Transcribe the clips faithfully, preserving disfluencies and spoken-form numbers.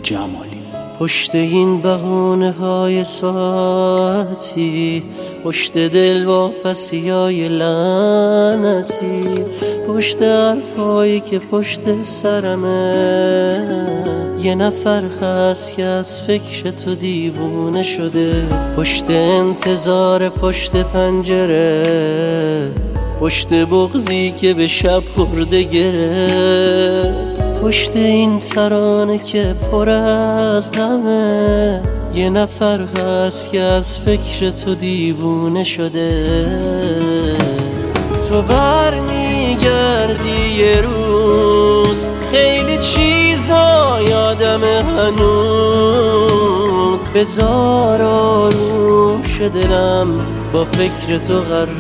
جمالی. پشت این بهونه های ساعتی، پشت دل واپسی های لعنتی، پشت حرفایی که پشت سرمه، یه نفر هست که از فکر تو دیوونه شده. پشت انتظار پشت پنجره، پشت بغضی که به شب خورده گره، پشت این ترانه که پر از غمه، یه نفر هست که از فکر تو دیوونه شده. تو برمیگردی یه روز، خیلی چیزا یادمه هنوز، بذار آروم شه دلم با فکر تو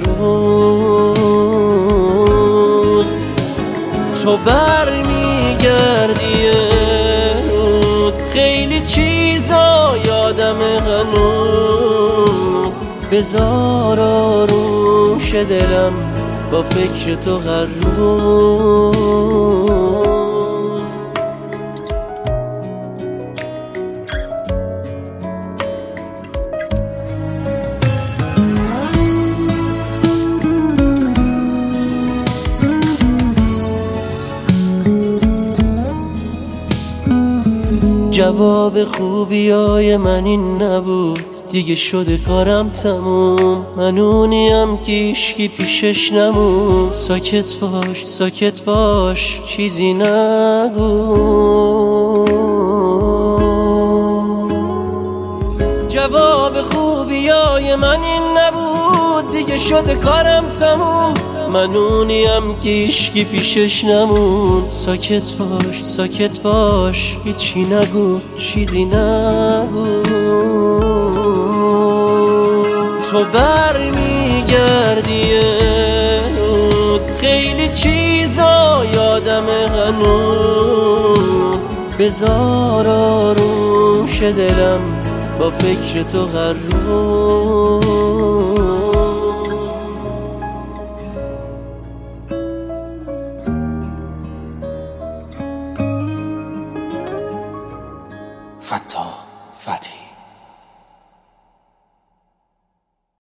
غروز. تو برمیگردی یه روز، خیلی چیزا یادمه هنوز، بذار آروم شه دلم با فکر تو غروز. جواب خوبیای من این نبود، دیگه شده کارم تموم، من اونیم که هیشکی پیشش نمون. ساکت باش ساکت باش چیزی نگو. جواب خوبیای من این نبود، دیگه شده کارم تموم، من اونیم که هیشکی پیشش نمون. ساکت باش ساکت باش هیچی نگو چیزی نگو. تو برمیگردی یه روز، خیلی چیزا یادمه هنوز، بذار آروم شه دلم با فکر تو غروز.